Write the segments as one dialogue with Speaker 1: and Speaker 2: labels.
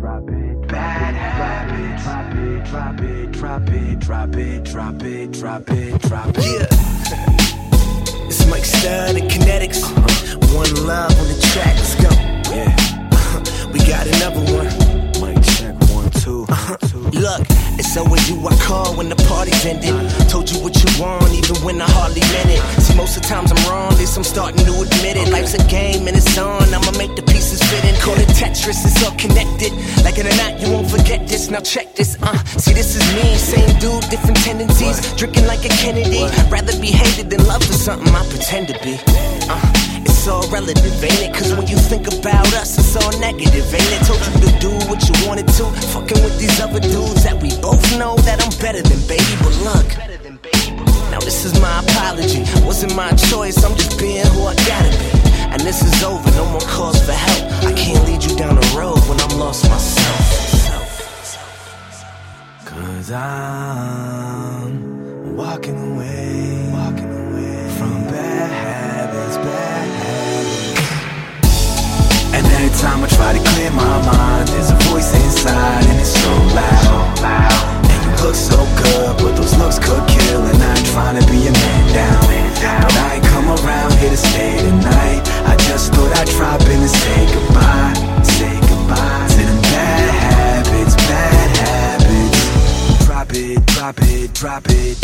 Speaker 1: Bad habits. Drop it.
Speaker 2: Yeah. It's Mike Stud and Kinetics. One love on the track. Let's go.
Speaker 1: Yeah.
Speaker 2: We got another one.
Speaker 1: Mic check 1 2.
Speaker 2: Look, it's always you I call when the party's ended. Told you what you want, even when I hardly meant it. See, most of the times I'm wrong, at least I'm starting to admit it. Life's a game and it's on, I'ma make the pieces fit in. Call it Tetris, it's all connected. Like it or not, you won't forget this. Now check this, see, this is me, same dude, different tendencies. Drinking like a Kennedy, rather be hated than loved for something I pretend to be. It's all relative, ain't it? Cause when you think about us, it's all negative, ain't it? Told you to do what you wanted to. Fucking with these other dudes that we both know that I'm better than, baby. But look, now this is my apology. Wasn't my choice, I'm just being who I gotta be. And this is over, no more calls for help. I can't lead you down the road when I'm lost myself.
Speaker 1: Cause I'm walking away from bad habits. And every time I try to clear my mind, there's a voice inside and it's so loud. And you look so good, but those looks could kill. And I ain't trying to be a man down. But I ain't come around here to stay tonight. I just thought I'd drop in and say goodbye to them bad habits. Drop it.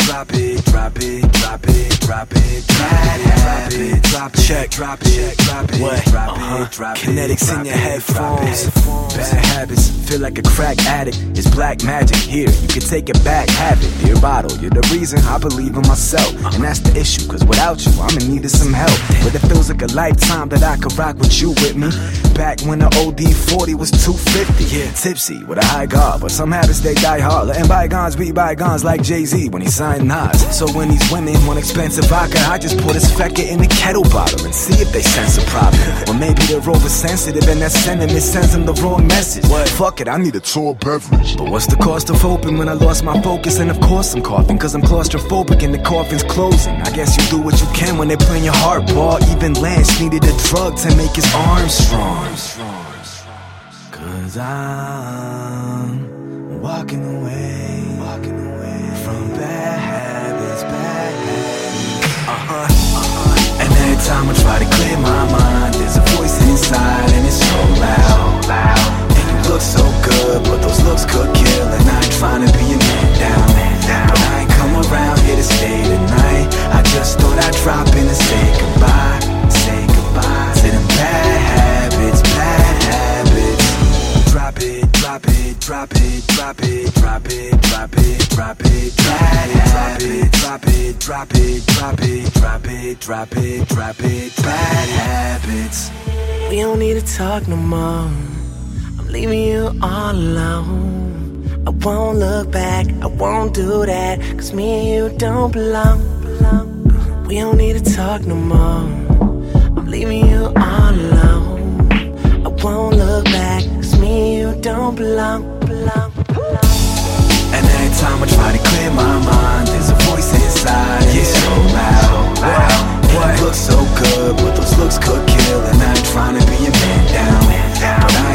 Speaker 2: Kinetics in your headphones.
Speaker 1: Bad habits, feel like a crack addict. It's black magic, here, you can take it back, have it. Dear bottle, you're the reason I believe in myself. And that's the issue, cause without you, I'm in need of some help. But it feels like a lifetime that I could rock with you with me. Back when the OD 40 was 250. Yeah, tipsy with a high guard, but some habits they die hard. Letting bygones be bygones like Jay-Z when he signed Nas. So when these women want expensive vodka, I just put his fecker in a kettle bottle and see if they sense a problem. Or maybe they're oversensitive and that sentiment sends them the wrong message. What? Fuck it, I need a tall beverage. But what's the cost of hoping when I lost my focus? And of course I'm coughing, cause I'm claustrophobic and the coffin's closing. I guess you do what you can when they're playing your heart ball. Even Lance needed a drug to make his arms strong. Cause I'm walking away from bad habits. And every time I try to clear my mind, there's a voice inside and it's so loud. And you look so good, but those looks could kill. And I ain't trying to be a man down. But I ain't come around here to stay tonight. I just thought I'd drop in and say goodbye to them bad habits. Drop it. Bad habits.
Speaker 2: We don't need to talk no more. I'm leaving you all alone. I won't look back, I won't do that. Cause me and you don't belong. We don't need to talk no more. I'm leaving you all alone. I won't look back, cause me and you don't belong.
Speaker 1: And every time I try to clear my mind, there's a voice inside and it's so loud. And it looks so good, but those looks could kill. And I ain't trying to be a man down. But I